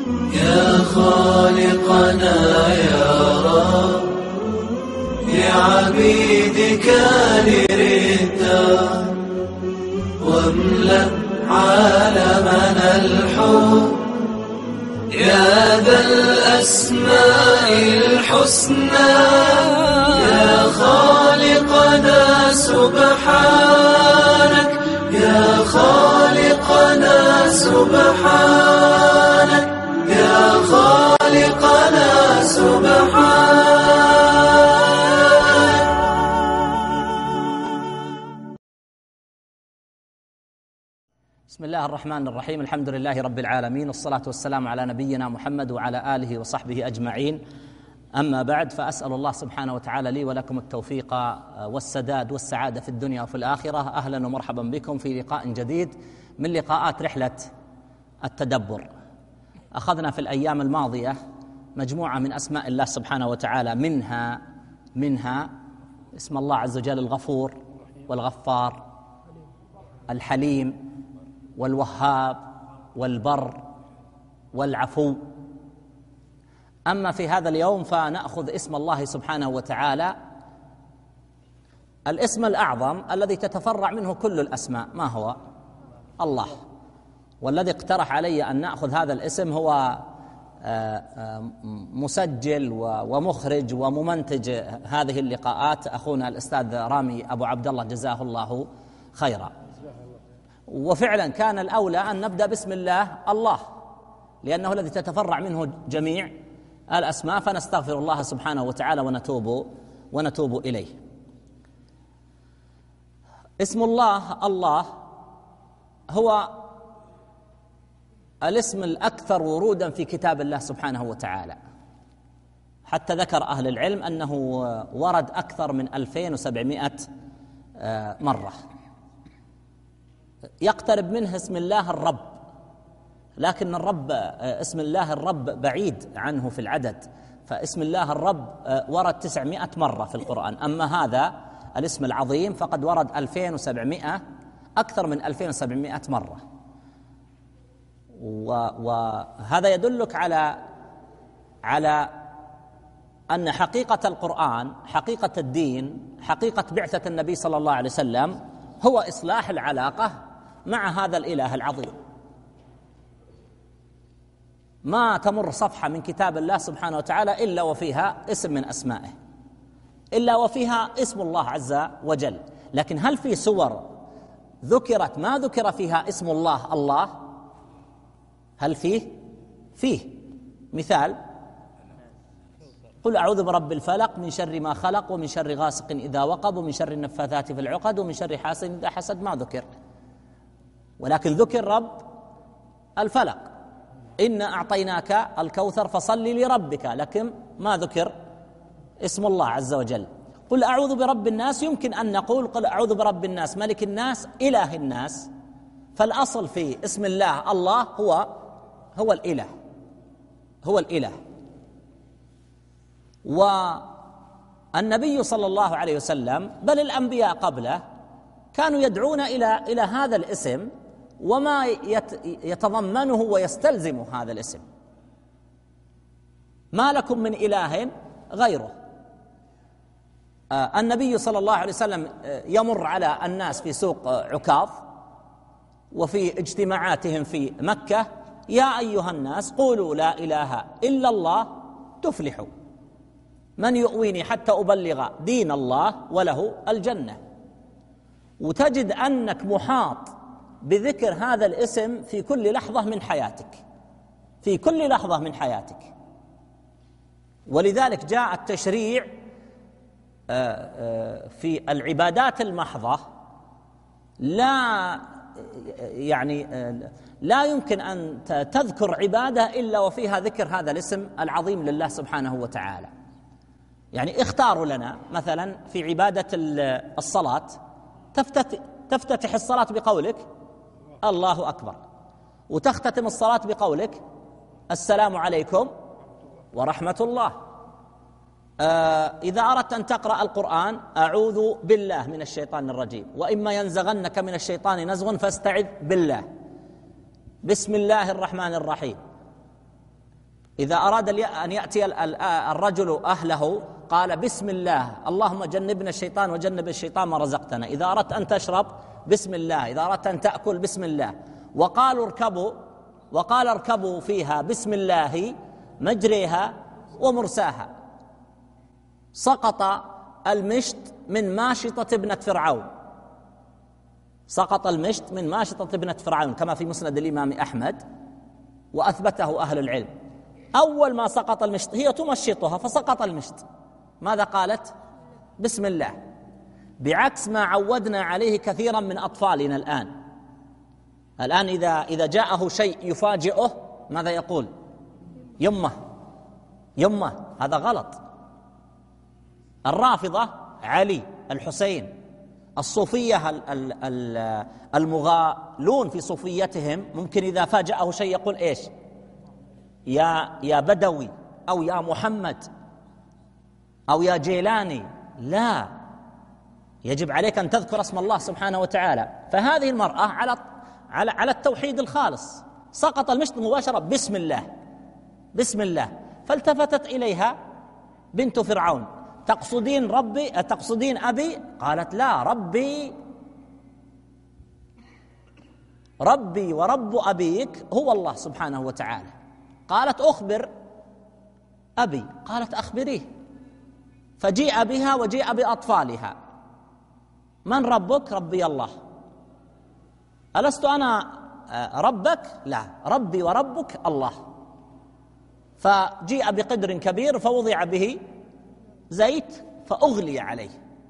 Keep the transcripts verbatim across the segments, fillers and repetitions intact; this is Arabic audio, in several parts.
يا خالقنا يا رب لعبيدك لردا واملأ عالمنا الحب يا ذا الأسماء الحسنى يا خالقنا سبحانك يا خالقنا سبحانك يا خالقنا سبحانك. بسم الله الرحمن الرحيم. الحمد لله رب العالمين، والصلاة والسلام على نبينا محمد وعلى آله وصحبه أجمعين. أما بعد، فأسأل الله سبحانه وتعالى لي ولكم التوفيق والسداد والسعادة في الدنيا وفي الآخرة. أهلا ومرحبا بكم في لقاء جديد من لقاءات رحلة التدبر. أخذنا في الأيام الماضية مجموعة من أسماء الله سبحانه وتعالى، منها منها اسم الله عز وجل الغفور والغفار، الحليم والوهاب والبر والعفو. أما في هذا اليوم فنأخذ اسم الله سبحانه وتعالى الاسم الأعظم الذي تتفرع منه كل الأسماء، ما هو؟ الله. والذي اقترح علي أن نأخذ هذا الاسم هو مسجل ومخرج وممنتج هذه اللقاءات أخونا الأستاذ رامي أبو عبد الله جزاه الله خيرا. وفعلا كان الأولى أن نبدأ باسم الله الله، لأنه الذي تتفرع منه جميع الأسماء، فنستغفر الله سبحانه وتعالى ونتوب ونتوب إليه. اسم الله الله هو الاسم الأكثر ورودا في كتاب الله سبحانه وتعالى، حتى ذكر أهل العلم أنه ورد أكثر من ألفين وسبعمائة مرة. يقترب منه اسم الله الرب، لكن الرب اسم الله الرب بعيد عنه في العدد، فاسم الله الرب ورد تسعمائة مرة في القرآن. أما هذا الاسم العظيم فقد ورد ألفين وسبعمائة، أكثر من ألفين وسبعمائة مرة. وهذا يدلك على على أن حقيقة القرآن، حقيقة الدين، حقيقة بعثة النبي صلى الله عليه وسلم هو إصلاح العلاقة مع هذا الإله العظيم. ما تمر صفحة من كتاب الله سبحانه وتعالى إلا وفيها اسم من أسمائه، إلا وفيها اسم الله عز وجل. لكن هل في سور ذكرت ما ذكر فيها اسم الله الله؟ هل فيه؟ فيه. مثال: قل أعوذ برب الفلق من شر ما خلق ومن شر غاسق إذا وقب ومن شر النفاثات في العقد ومن شر حاسد إذا حسد. ما ذكر، ولكن ذكر رب الفلق، إنا أعطيناك الكوثر فصل لربك، لكن ما ذكر اسم الله عز وجل. قل أعوذ برب الناس، يمكن أن نقول قل أعوذ برب الناس ملك الناس إله الناس، فالأصل في اسم الله الله هو هو الإله، هو الإله. والنبي صلى الله عليه وسلم بل الأنبياء قبله كانوا يدعون إلى إلى هذا الاسم وما يتضمنه ويستلزم هذا الاسم. ما لكم من إله غيره. النبي صلى الله عليه وسلم يمر على الناس في سوق عكاظ وفي اجتماعاتهم في مكة: يا أيها الناس قولوا لا إله إلا الله تفلحوا، من يؤويني حتى أبلغ دين الله وله الجنة. وتجد أنك محاط بذكر هذا الاسم في كل لحظة من حياتك، في كل لحظة من حياتك. ولذلك جاء التشريع في العبادات المحضة، لا يعني لا يمكن أن تذكر عبادة إلا وفيها ذكر هذا الاسم العظيم لله سبحانه وتعالى. يعني اختاروا لنا مثلا في عبادة الصلاة تفتتح الصلاة بقولك الله أكبر، وتختتم الصلاة بقولك السلام عليكم ورحمة الله. آه إذا أردت أن تقرأ القرآن: أعوذ بالله من الشيطان الرجيم، وإما ينزغنك من الشيطان نزغ فاستعذ بالله، بسم الله الرحمن الرحيم. إذا أراد أن يأتي الرجل أهله قال بسم الله اللهم جنبنا الشيطان وجنب الشيطان ما رزقتنا. إذا أردت أن تشرب بسم الله، إذا أردت أن تأكل بسم الله. وقالوا اركبوا وقال اركبوا فيها بسم الله مجريها ومرساها. سقط المشط من ماشطة ابنة فرعون، سقط المشط من ماشطة ابنة فرعون كما في مسند الإمام أحمد، وأثبته أهل العلم. أول ما سقط المشط هي تمشطها فسقط المشط، ماذا قالت؟ بسم الله، بعكس ما عودنا عليه كثيرا من أطفالنا الآن. الآن إذا إذا جاءه شيء يفاجئه ماذا يقول؟ يمه يمه. هذا غلط. الرافضة علي، الحسين، الصوفية المغالون في صوفيتهم ممكن إذا فاجأه شيء يقول إيش؟ يا يا بدوي أو يا محمد أو يا جيلاني. لا، يجب عليك أن تذكر اسم الله سبحانه وتعالى. فهذه المرأة على على على التوحيد الخالص، سقط المشط مباشرة بسم الله بسم الله. فالتفتت إليها بنت فرعون، تقصدين ربي تقصدين أبي؟ قالت لا، ربي ربي ورب أبيك هو الله سبحانه وتعالى. قالت أخبر أبي، قالت أخبريه. فجيء بها وجيء بأطفالها. من ربك؟ ربي الله. ألست أنا ربك؟ لا، ربي وربك الله. فجيء بقدر كبير فوضع به زيت فأغلي عليه،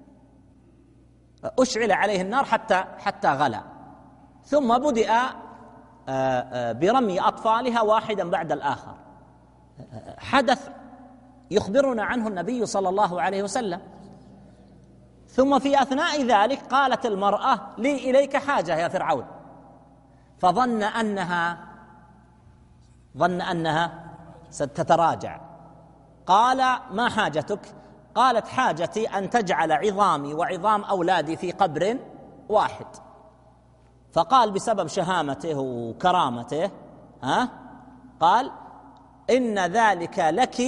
أشعل عليه النار حتى حتى غلى، ثم بدأ برمي أطفالها واحدا بعد الآخر. حدث يخبرنا عنه النبي صلى الله عليه وسلم. ثم في أثناء ذلك قالت المرأة لي إليك حاجة يا فرعون، فظن أنها ظن أنها ستتراجع. قال ما حاجتك؟ قالت حاجتي أن تجعل عظامي وعظام أولادي في قبر واحد. فقال بسبب شهامته وكرامته ها قال إن ذلك لك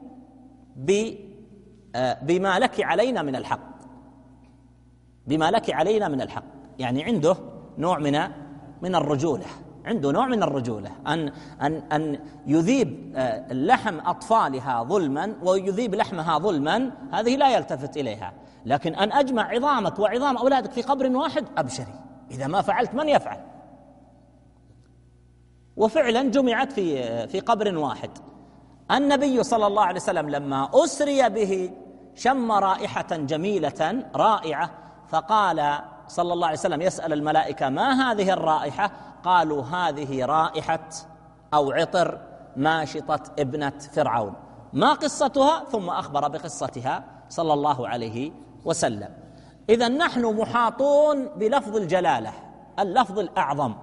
بما لك علينا من الحق، بما لك علينا من الحق. يعني عنده نوع من من الرجولة، عنده نوع من الرجولة أن أن أن يذيب لحم أطفالها ظلما ويذيب لحمها ظلما، هذه لا يلتفت إليها. لكن أن أجمع عظامك وعظام أولادك في قبر واحد، أبشري، إذا ما فعلت من يفعل؟ وفعلا جمعت في في قبر واحد. النبي صلى الله عليه وسلم لما أسري به شم رائحة جميلة رائعة، فقال صلى الله عليه وسلم يسأل الملائكة ما هذه الرائحة؟ قالوا هذه رائحة أو عطر ماشطة ابنة فرعون. ما قصتها؟ ثم أخبر بقصتها صلى الله عليه وسلم. إذن نحن محاطون بلفظ الجلالة، اللفظ الأعظم،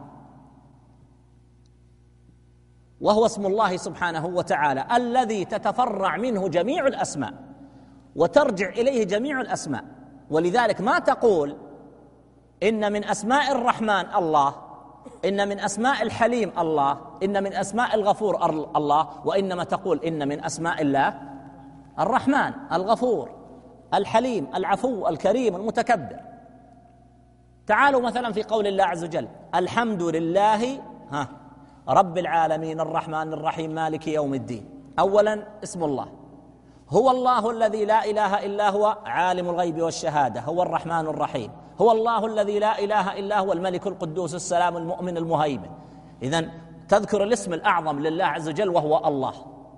وهو اسم الله سبحانه وتعالى الذي تتفرع منه جميع الأسماء وترجع إليه جميع الأسماء. ولذلك ما تقول إن من أسماء الرحمن الله، إن من أسماء الحليم الله، إن من أسماء الغفور الله، وإنما تقول إن من أسماء الله الرحمن الغفور الحليم العفو الكريم المتكبر. تعالوا مثلا في قول الله عز وجل الحمد لله ها رب العالمين الرحمن الرحيم مالك يوم الدين. أولا اسم الله، هو الله الذي لا إله إلا هو عالم الغيب والشهادة، هو الرحمن الرحيم، هو الله الذي لا إله إلا هو الملك القدوس السلام المؤمن المهيمن. إذن تذكر الاسم الأعظم لله عز وجل وهو الله.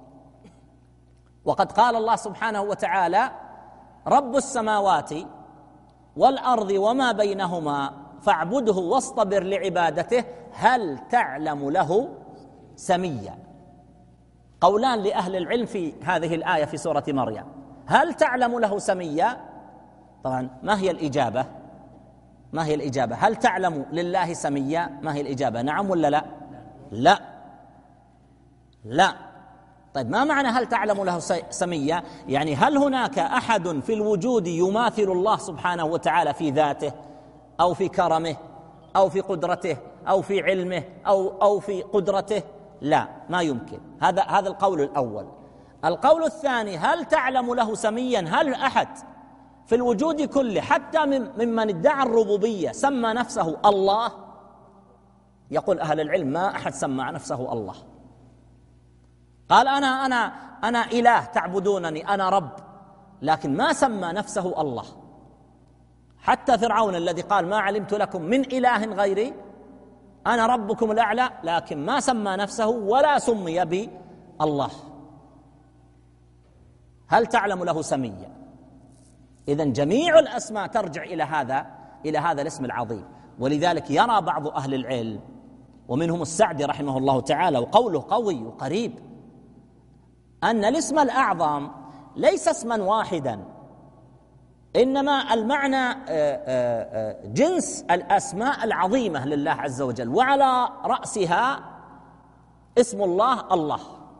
وقد قال الله سبحانه وتعالى رب السماوات والأرض وما بينهما فاعبده واصطبر لعبادته هل تعلم له سميا. قولان لأهل العلم في هذه الآية في سورة مريم، هل تعلم له سميا؟ طبعا ما هي الإجابة؟ ما هي الإجابة؟ هل تعلم لله سميا؟ ما هي الإجابة؟ نعم ولا لا؟ لا لا. طيب ما معنى هل تعلم له سميا؟ يعني هل هناك أحد في الوجود يماثل الله سبحانه وتعالى في ذاته أو في كرمه أو في قدرته أو في علمه أو أو في قدرته لا، ما يمكن. هذا هذا القول الأول. القول الثاني: هل تعلم له سميا؟ هل أحد في الوجود كله حتى ممن ادعى الربوبية سمى نفسه الله؟ يقول أهل العلم: ما أحد سمى نفسه الله. قال: أنا أنا أنا إله تعبدونني، أنا رب، لكن ما سمى نفسه الله. حتى فرعون الذي قال: ما علمت لكم من إله غيري، أنا ربكم الأعلى، لكن ما سمى نفسه ولا سمي بالله. هل تعلم له سميا؟ إذن جميع الأسماء ترجع إلى هذا إلى هذا الاسم العظيم. ولذلك يرى بعض أهل العلم ومنهم السعدي رحمه الله تعالى، وقوله قوي وقريب، أن الاسم الأعظم ليس اسما واحدا، إنما المعنى جنس الأسماء العظيمة لله عز وجل، وعلى رأسها اسم الله الله،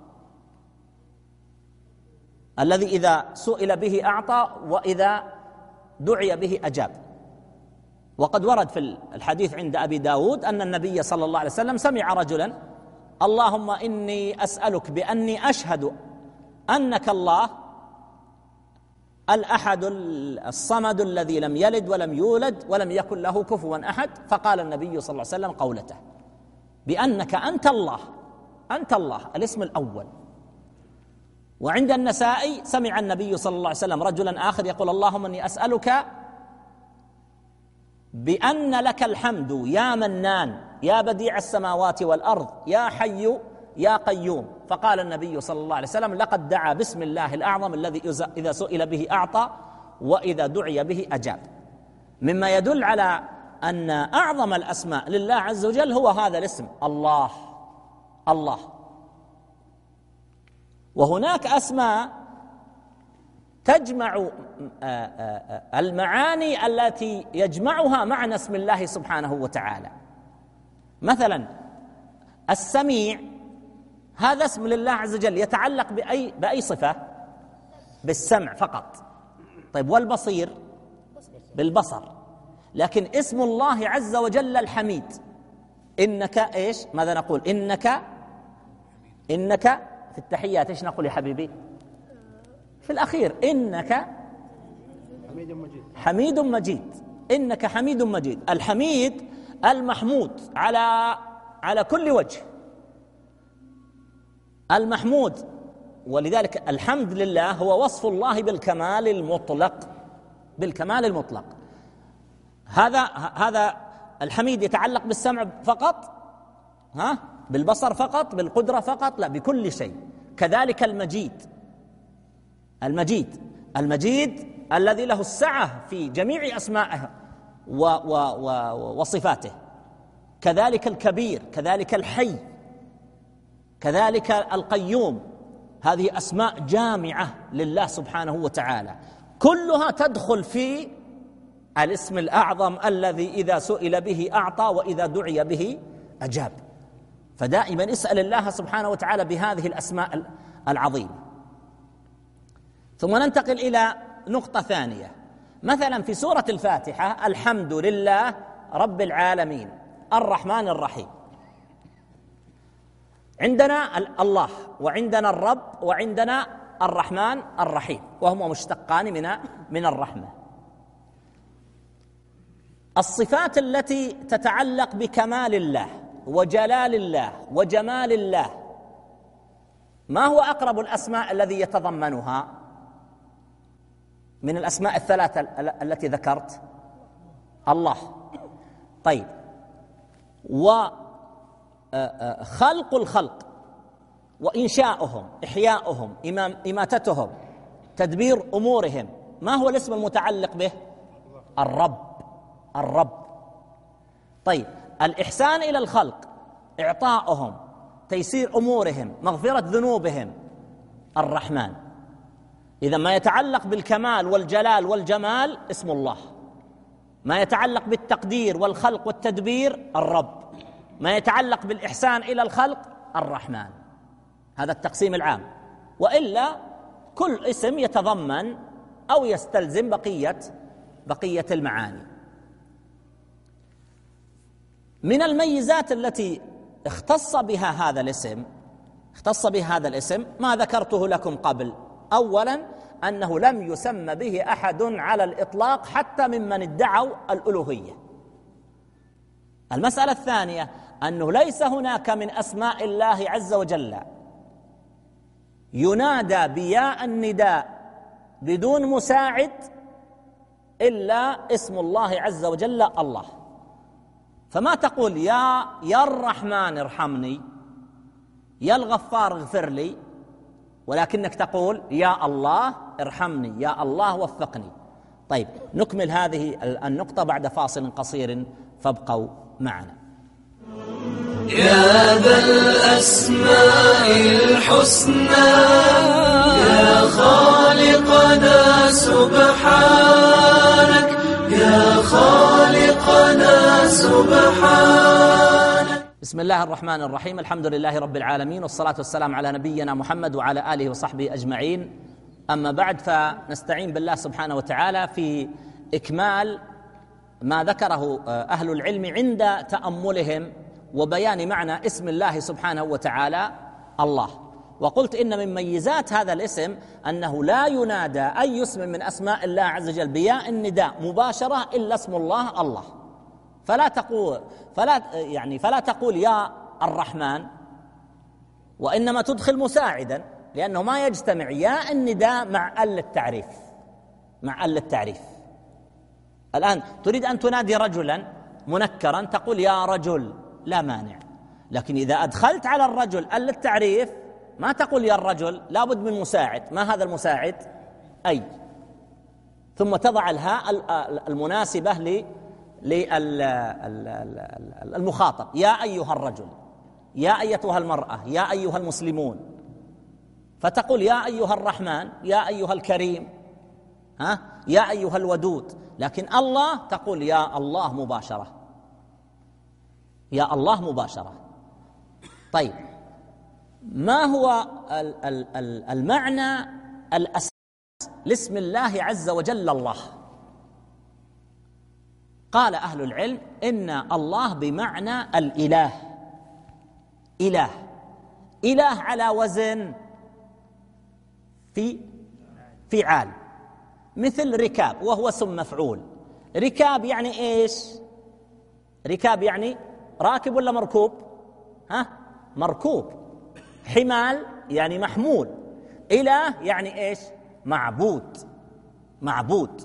الذي إذا سئل به أعطى وإذا دعي به أجاب. وقد ورد في الحديث عند أبي داود أن النبي صلى الله عليه وسلم سمع رجلا: اللهم إني أسألك بأني أشهد أنك الله الأحد الصمد الذي لم يلد ولم يولد ولم يكن له كفوا أحد. فقال النبي صلى الله عليه وسلم قولته بأنك أنت الله، أنت الله، الاسم الأول. وعند النسائي سمع النبي صلى الله عليه وسلم رجلا آخر يقول: اللهم إني أسألك بأن لك الحمد يا منان يا بديع السماوات والأرض يا حي يا قيوم. فقال النبي صلى الله عليه وسلم: لقد دعا باسم الله الأعظم الذي إذا سئل به أعطى وإذا دعي به أجاب. مما يدل على أن أعظم الأسماء لله عز وجل هو هذا الاسم الله الله. وهناك أسماء تجمع المعاني التي يجمعها معنى اسم الله سبحانه وتعالى. مثلا السميع، هذا اسم لله عز وجل يتعلق بأي بأي صفة؟ بالسمع فقط. طيب والبصير؟ بالبصر. لكن اسم الله عز وجل الحميد، إنك إيش؟ ماذا نقول؟ إنك إنك في التحيات إيش نقول يا حبيبي؟ في الأخير إنك حميد مجيد. حميد مجيد، إنك حميد مجيد. الحميد المحمود على على كل وجه، المحمود. ولذلك الحمد لله هو وصف الله بالكمال المطلق، بالكمال المطلق. هذا هذا الحميد يتعلق بالسمع فقط؟ ها؟ بالبصر فقط؟ بالقدرة فقط؟ لا، بكل شيء. كذلك المجيد، المجيد المجيد الذي له السعة في جميع أسمائه و و و وصفاته. كذلك الكبير، كذلك الحي، كذلك القيوم. هذه أسماء جامعة لله سبحانه وتعالى، كلها تدخل في الاسم الأعظم الذي إذا سئل به أعطى وإذا دعي به أجاب. فدائما اسأل الله سبحانه وتعالى بهذه الأسماء العظيمة. ثم ننتقل إلى نقطة ثانية. مثلا في سورة الفاتحة: الحمد لله رب العالمين الرحمن الرحيم. عندنا الله وعندنا الرب وعندنا الرحمن الرحيم، وهما مشتقان من من الرحمة. الصفات التي تتعلق بكمال الله وجلال الله وجمال الله، ما هو أقرب الأسماء الذي يتضمنها من الأسماء الثلاثة التي ذكرت؟ الله. طيب، وخلق الخلق وإنشاؤهم، إحياؤهم، إماتتهم، تدبير أمورهم، ما هو الاسم المتعلق به؟ الرب. الرب. طيب، الإحسان إلى الخلق، إعطاؤهم، تيسير أمورهم، مغفرة ذنوبهم، الرحمن. إذا ما يتعلق بالكمال والجلال والجمال اسم الله، ما يتعلق بالتقدير والخلق والتدبير الرب، ما يتعلق بالإحسان إلى الخلق الرحمن. هذا التقسيم العام. وإلا كل اسم يتضمن أو يستلزم بقية بقية المعاني. من الميزات التي اختص بها هذا الاسم اختص بها هذا الاسم ما ذكرته لكم قبل. أولا أنه لم يسمى به أحد على الإطلاق حتى ممن ادعوا الألوهية. المسألة الثانية أنه ليس هناك من أسماء الله عز وجل ينادى بياء النداء بدون مساعد إلا اسم الله عز وجل الله. فما تقول يا يا الرحمن ارحمني، يا الغفار اغفر لي، ولكنك تقول يا الله ارحمني، يا الله وفقني. طيب نكمل هذه النقطة بعد فاصل قصير فابقوا معنا. يا ذا الأسماء الحسنى يا خالقنا سبحانك، يا خالقنا سبحانك. بسم الله الرحمن الرحيم، الحمد لله رب العالمين، والصلاة والسلام على نبينا محمد وعلى آله وصحبه أجمعين. أما بعد، فنستعين بالله سبحانه وتعالى في إكمال ما ذكره أهل العلم عند تأملهم وبيان معنى اسم الله سبحانه وتعالى الله. وقلت إن من ميزات هذا الاسم أنه لا ينادى أي اسم من أسماء الله عز وجل بياء النداء مباشرة إلا اسم الله الله. فلا تقول فلا يعني فلا تقول يا الرحمن، وإنما تدخل مساعدا، لأنه ما يجتمع يا النداء مع ال التعريف مع ال التعريف. الآن تريد أن تنادي رجلا منكرا تقول يا رجل، لا مانع، لكن إذا أدخلت على الرجل ال التعريف ما تقول يا الرجل، لا بد من مساعد. ما هذا المساعد؟ أي، ثم تضع الهاء المناسبة للمخاطب، يا أيها الرجل، يا أيتها المرأة، يا أيها المسلمون. فتقول يا أيها الرحمن، يا أيها الكريم، ها، يا أيها الودود. لكن الله تقول يا الله مباشرة، يا الله مباشرة. طيب، ما هو المعنى الأساسي لاسم الله عز وجل الله؟ قال أهل العلم إن الله بمعنى الإله. إله إله على وزن في فعال، مثل ركاب وهو اسم مفعول. ركاب يعني إيش؟ ركاب يعني راكب ولا مركوب؟ ها، مركوب. حمال يعني محمول. إله يعني إيش؟ معبود معبود.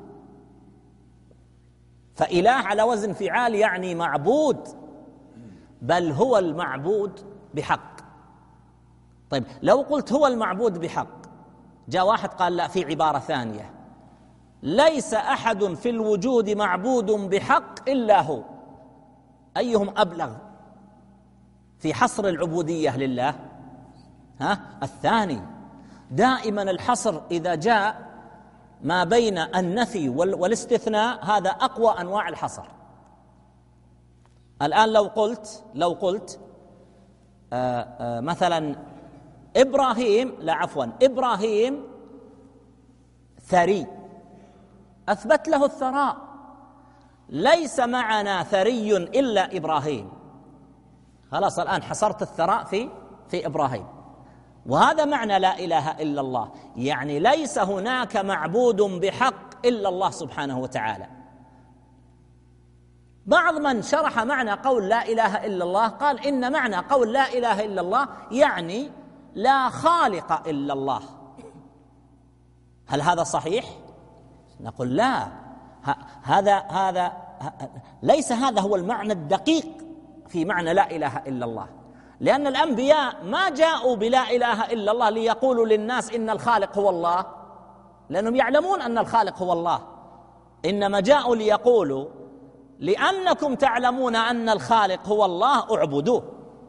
فإله على وزن فعال يعني معبود، بل هو المعبود بحق. طيب، لو قلت هو المعبود بحق، جاء واحد قال لا، في عبارة ثانية، ليس أحد في الوجود معبود بحق إلا هو. أيهم أبلغ في حصر العبودية لله؟ ها، الثاني. دائما الحصر إذا جاء ما بين النفي والاستثناء هذا أقوى أنواع الحصر. الآن لو قلت لو قلت آآ آآ مثلا إبراهيم، لا عفوا إبراهيم ثري، أثبت له الثراء. ليس معنا ثري إلا إبراهيم. خلاص، الآن حصرت الثراء في في إبراهيم. وهذا معنى لا إله إلا الله، يعني ليس هناك معبود بحق إلا الله سبحانه وتعالى. بعض من شرح معنى قول لا إله إلا الله قال إن معنى قول لا إله إلا الله يعني لا خالق إلا الله. هل هذا صحيح؟ نقول لا، هذا هذا ليس هذا هو المعنى الدقيق في معنى لا إله إلا الله. لأن الأنبياء ما جاءوا بلا إله إلا الله ليقولوا للناس إن الخالق هو الله، لأنهم يعلمون أن الخالق هو الله. إنما جاءوا ليقولوا لأنكم تعلمون أن الخالق هو الله اعبدوه،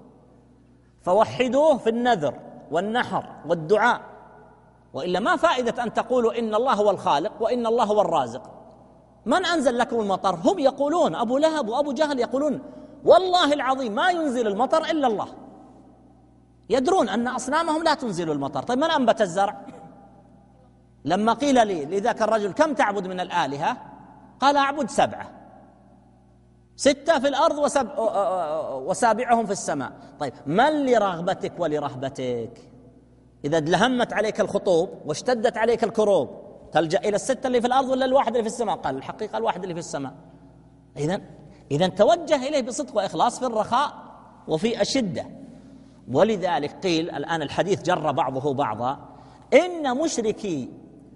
فوحدوه في النذر والنحر والدعاء. وإلا ما فائدة أن تقولوا إن الله هو الخالق وإن الله هو الرازق. من أنزل لكم المطر؟ هم يقولون، أبو لهب وأبو جهل يقولون والله العظيم ما ينزل المطر إلا الله، يدرون أن أصنامهم لا تنزل المطر. طيب، من أنبت الزرع؟ لما قيل لي لذاك الرجل كم تعبد من الآلهة؟ قال أعبد سبعة. ستة في الأرض وسب... وسابعهم في السماء. طيب من لرغبتك ولرهبتك؟ إذا دلهمت عليك الخطوب واشتدت عليك الكروب تلجأ إلى الستة اللي في الأرض ولا الواحد اللي في السماء؟ قال الحقيقة الواحد اللي في السماء. إذن إذن توجه إليه بصدق وإخلاص في الرخاء وفي الشدة. ولذلك قيل الآن الحديث جر بعضه بعضا إن مشركي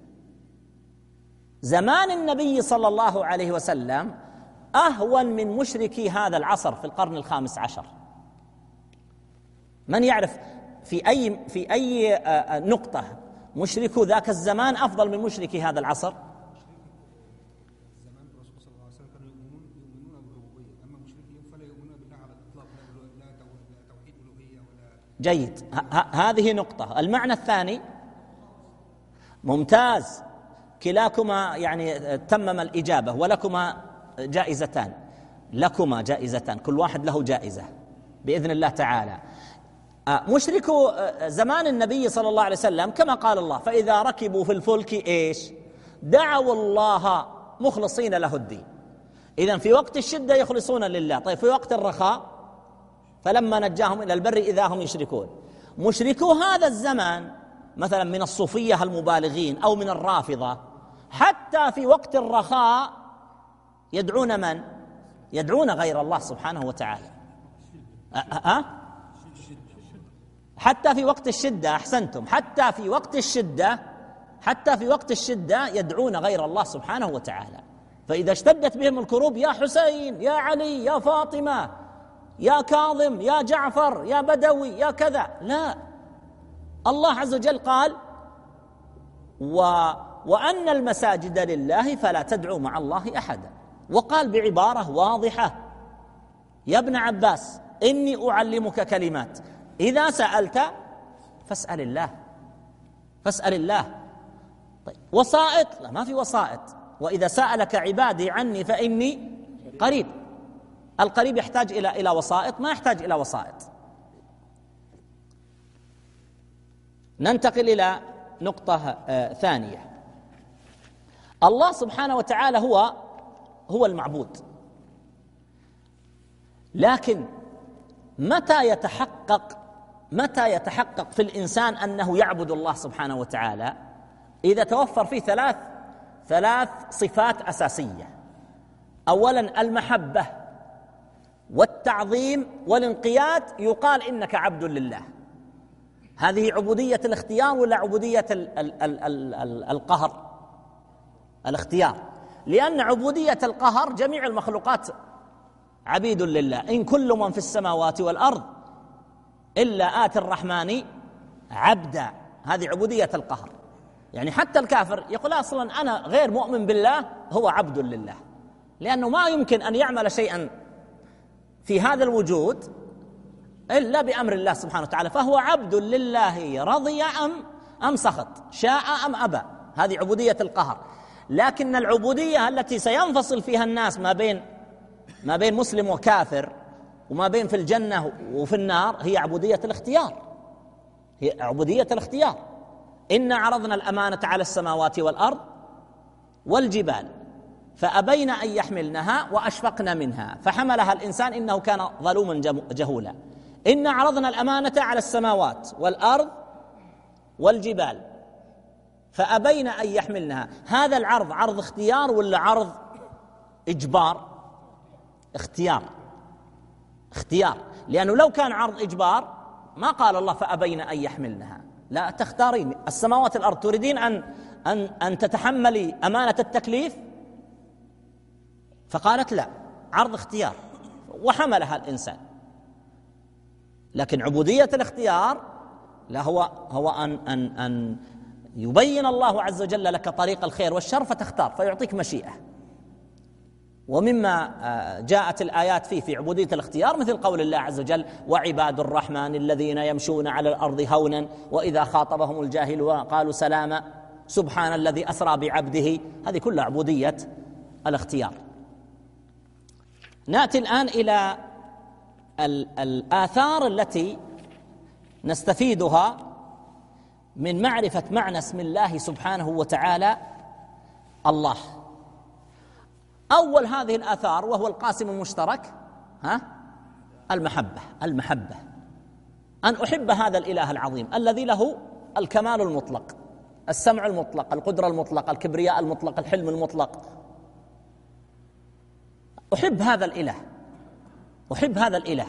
زمان النبي صلى الله عليه وسلم أهون من مشركي هذا العصر في القرن الخامس عشر. من يعرف في أي في أي نقطة مشركو ذاك الزمان أفضل من مشركي هذا العصر؟ زمان الرسول صلى الله عليه وسلم كانوا يؤمنون يؤمنون بالربوبية، أما مشركيهم فلا يؤمنون بالله على الإطلاق، لا توحيد ألوهية ولا. جيد، هذه نقطة. المعنى الثاني ممتاز، كلاكما يعني تمم الإجابة، ولكما جائزتان، لكما جائزتان، كل واحد له جائزة بإذن الله تعالى. مشركو زمان النبي صلى الله عليه وسلم كما قال الله فإذا ركبوا في الفلك إيش؟ دعوا الله مخلصين له الدين. إذن في وقت الشدة يخلصون لله. طيب في وقت الرخاء فلما نجاهم إلى البر إذا هم يشركون. مشركو هذا الزمان مثلا من الصوفية المبالغين أو من الرافضة حتى في وقت الرخاء يدعون من؟ يدعون غير الله سبحانه وتعالى. أه؟ حتى في وقت الشدة، أحسنتم، حتى في وقت الشدة حتى في وقت الشدة يدعون غير الله سبحانه وتعالى. فإذا اشتدت بهم الكروب يا حسين يا علي يا فاطمة يا كاظم يا جعفر يا بدوي يا كذا، لا، الله عز وجل قال و وأن المساجد لله فلا تدعوا مع الله أحدا. وقال بعبارة واضحة يا ابن عباس إني أعلمك كلمات إذا سألت فاسأل الله، فاسأل الله. طيب وسائط؟ لا، ما في وسائط. وإذا سألك عبادي عني فإني قريب. القريب يحتاج إلى إلى وسائط؟ ما يحتاج إلى وسائط. ننتقل إلى نقطة آه ثانية. الله سبحانه وتعالى هو هو المعبود، لكن متى يتحقق متى يتحقق في الإنسان أنه يعبد الله سبحانه وتعالى؟ إذا توفر فيه ثلاث ثلاث صفات أساسية. أولا المحبة والتعظيم والانقياد، يقال إنك عبد لله. هذه عبودية الاختيار ولا عبودية ال ال ال ال ال القهر؟ الاختيار، لأن عبودية القهر جميع المخلوقات عبيد لله. إن كل من في السماوات والأرض إلا آتي الرحمن عبدا. هذه عبودية القهر. يعني حتى الكافر يقول أصلا أنا غير مؤمن بالله هو عبد لله، لأنه ما يمكن أن يعمل شيئا في هذا الوجود إلا بأمر الله سبحانه وتعالى، فهو عبد لله رضي أم أم سخط، شاء أم أبى. هذه عبودية القهر. لكن العبودية التي سينفصل فيها الناس ما بين ما بين مسلم وكافر وما بين في الجنة وفي النار هي عبودية الاختيار. هي عبودية الاختيار. إنا عرضنا الأمانة على السماوات والأرض والجبال فأبين أن يحملنها وأشفقن منها فحملها الإنسان إنه كان ظلوما جهولا. إنا عرضنا الأمانة على السماوات والأرض والجبال فأبين أن يحملنها. هذا العرض عرض اختيار ولا عرض إجبار؟ اختيار. اختيار، لأنه لو كان عرض إجبار ما قال الله فأبين أن يحملنها. لا، تختارين السماوات والأرض، تريدين أن أن أن تتحملي أمانة التكليف؟ فقالت لا، عرض اختيار وحملها الإنسان. لكن عبودية الاختيار لا، هو هو أن أن أن يبين الله عز وجل لك طريق الخير والشر فتختار فيعطيك مشيئة. ومما جاءت الآيات فيه في عبودية الاختيار مثل قول الله عز وجل وعباد الرحمن الذين يمشون على الأرض هونا وإذا خاطبهم الجاهلون قالوا سلاما سبحان الذي أسرى بعبده. هذه كلها عبودية الاختيار. نأتي الآن إلى الآثار التي نستفيدها من معرفة معنى اسم الله سبحانه وتعالى الله. أول هذه الآثار وهو القاسم المشترك ها المحبة المحبة أن أحب هذا الإله العظيم الذي له الكمال المطلق، السمع المطلق، القدرة المطلقة، الكبرياء المطلق، الحلم المطلق. أحب هذا الإله، أحب هذا الإله.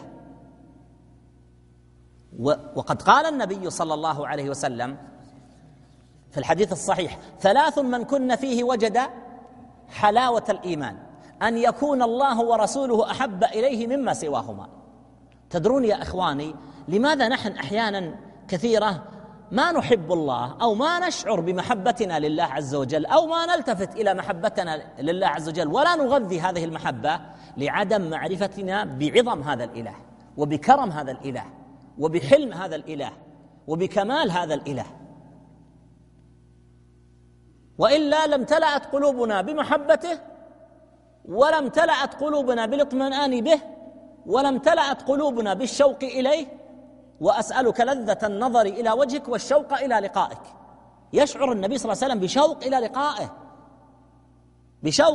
وقد قال النبي صلى الله عليه وسلم في الحديث الصحيح: ثلاث من كن فيه وجد حلاوة الإيمان، أن يكون الله ورسوله أحب إليه مما سواهما. تدرون يا إخواني لماذا نحن أحيانا كثيرة ما نحب الله أو ما نشعر بمحبتنا لله عز وجل أو ما نلتفت إلى محبتنا لله عز وجل ولا نغذي هذه المحبة؟ لعدم معرفتنا بعظم هذا الإله وبكرم هذا الإله وبحلم هذا الإله وبكمال هذا الإله. وإلا لم تلأت قلوبنا بمحبته، ولم تلأت قلوبنا بالاطمئنان به، ولم تلأت قلوبنا بالشوق إليه. وأسألك لذة النظر إلى وجهك والشوق إلى لقائك. يشعر النبي صلى الله عليه وسلم بشوق إلى لقائه، بشوق،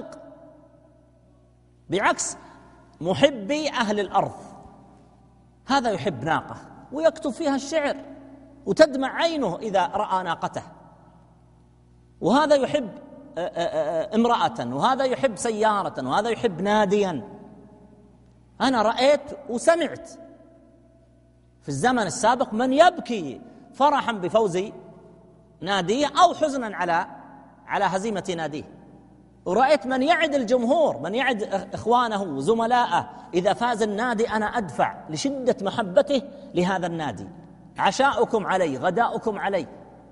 بعكس محبي أهل الأرض. هذا يحب ناقة ويكتب فيها الشعر وتدمع عينه إذا رأى ناقته، وهذا يحب امرأة، وهذا يحب سيارة، وهذا يحب ناديا. أنا رأيت وسمعت في الزمن السابق من يبكي فرحا بفوز ناديه أو حزنا على على هزيمة ناديه، ورأيت من يعد الجمهور، من يعد إخوانه وزملاءه إذا فاز النادي أنا أدفع لشدة محبته لهذا النادي، عشاؤكم علي، غداؤكم علي.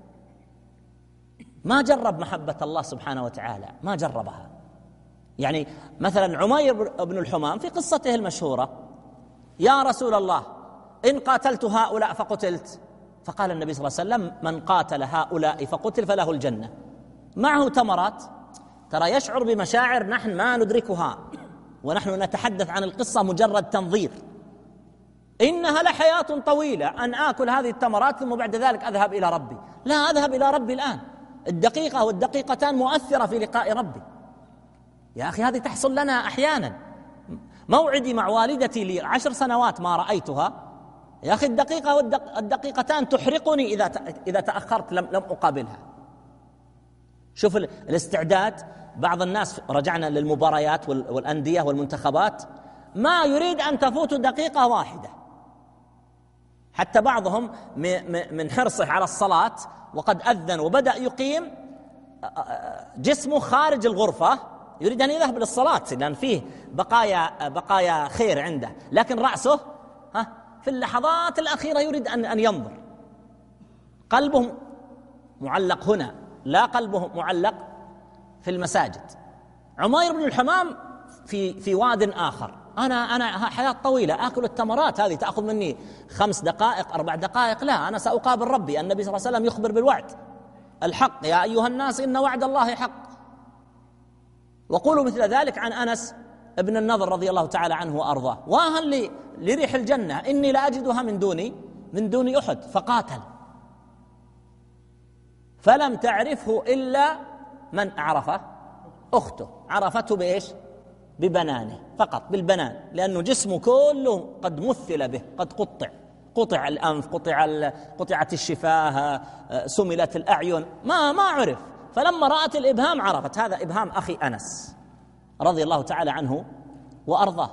ما جرب محبة الله سبحانه وتعالى، ما جربها. يعني مثلا عمير بن الحمام في قصته المشهورة: يا رسول الله إن قاتلت هؤلاء فقتلت، فقال النبي صلى الله عليه وسلم: من قاتل هؤلاء فقتل فله الجنة. معه تمرات، ترى يشعر بمشاعر نحن ما ندركها ونحن نتحدث عن القصة مجرد تنظير. إنها لحياة طويلة أن آكل هذه التمرات ثم بعد ذلك أذهب إلى ربي. لا أذهب إلى ربي الآن، الدقيقة والدقيقتان مؤثرة في لقاء ربي. يا أخي هذه تحصل لنا أحيانا. موعدي مع والدتي لي عشر سنوات ما رأيتها، يا أخي الدقيقة والدقيقتان تحرقني إذا إذا تأخرت لم لم أقابلها. شوف الاستعداد. بعض الناس رجعنا للمباريات والأندية والمنتخبات ما يريد أن تفوت دقيقة واحدة، حتى بعضهم من حرصه على الصلاة وقد أذن وبدأ يقيم جسمه خارج الغرفة، يريد أن يذهب للصلاة لأن فيه بقايا بقايا خير عنده، لكن رأسه ها في اللحظات الأخيرة يريد أن أن ينظر. قلبه معلق هنا، لا قلبه معلق في المساجد. عمير بن الحمام في في واد آخر: أنا أنا حياة طويلة، آكل التمرات هذه تأخذ مني خمس دقائق أربع دقائق، لا أنا سأقابل ربي. النبي صلى الله عليه وسلم يخبر بالوعد الحق: يا أيها الناس إن وعد الله حق. وقولوا مثل ذلك عن أنس ابن النضر رضي الله تعالى عنه وأرضاه: واهل لريح الجنة إني لأجدها من دوني من دون أحد، فقاتل فلم تعرفه إلا من أعرفه أخته، عرفته بإيش؟ ببنانه فقط، بالبنان، لأنه جسمه كله قد مثل به، قد قطع قطع الأنف، قطع قطعت الشفاه، سملت الأعين، ما ما عرف. فلما رأت الإبهام عرفت هذا إبهام أخي أنس رضي الله تعالى عنه وأرضاه.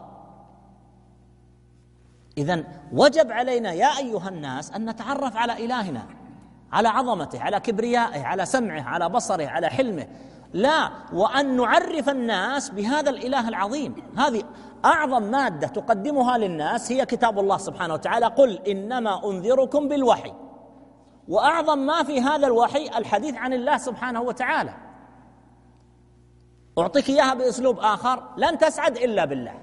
إذن وجب علينا يا أيها الناس أن نتعرف على إلهنا، على عظمته، على كبريائه، على سمعه، على بصره، على حلمه، لا وأن نعرف الناس بهذا الإله العظيم. هذه أعظم مادة تقدمها للناس هي كتاب الله سبحانه وتعالى: قل إنما أنذركم بالوحي. وأعظم ما في هذا الوحي الحديث عن الله سبحانه وتعالى. أعطيك إياها بأسلوب آخر: لن تسعد إلا بالله.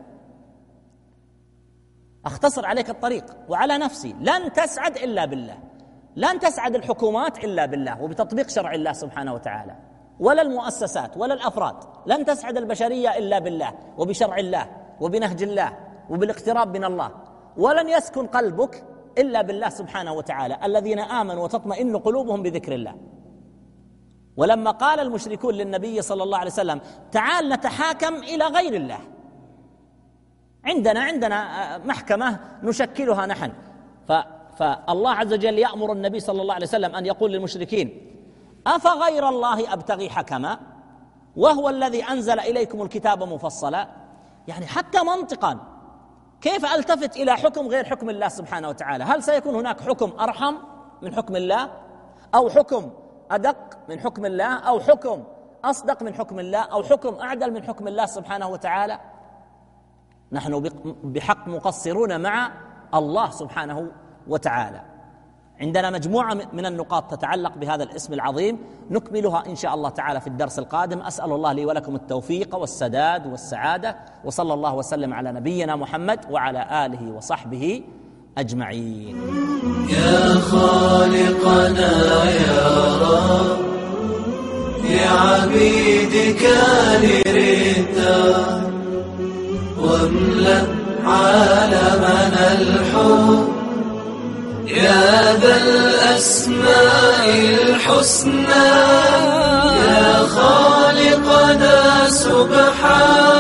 أختصر عليك الطريق وعلى نفسي: لن تسعد إلا بالله. لن تسعد الحكومات إلا بالله وبتطبيق شرع الله سبحانه وتعالى، ولا المؤسسات ولا الأفراد. لن تسعد البشرية إلا بالله وبشرع الله وبنهج الله وبالاقتراب من الله. ولن يسكن قلبك إلا بالله سبحانه وتعالى: الذين آمنوا وتطمئن قلوبهم بذكر الله. ولما قال المشركون للنبي صلى الله عليه وسلم تعال نتحاكم إلى غير الله، عندنا عندنا محكمة نشكلها نحن، فالله عز وجل يأمر النبي صلى الله عليه وسلم أن يقول للمشركين أفغير الله أبتغي حكما وهو الذي أنزل إليكم الكتاب مفصلا. يعني حتى منطقا كيف ألتفت إلى حكم غير حكم الله سبحانه وتعالى؟ هل سيكون هناك حكم أرحم من حكم الله، أو حكم أدق من حكم الله، أو حكم أصدق من حكم الله، أو حكم أعدل من حكم الله سبحانه وتعالى؟ نحن بحق مقصرون مع الله سبحانه وتعالى. عندنا مجموعة من النقاط تتعلق بهذا الاسم العظيم نكملها إن شاء الله تعالى في الدرس القادم. أسأل الله لي ولكم التوفيق والسداد والسعادة، وصلى الله وسلم على نبينا محمد وعلى آله وصحبه أجمعين. يا خالقنا يا رب بعبيدك نريدا، واملأ عالمنا الحب يا ذا الأسماء الحسنى. يا خالقنا سبحان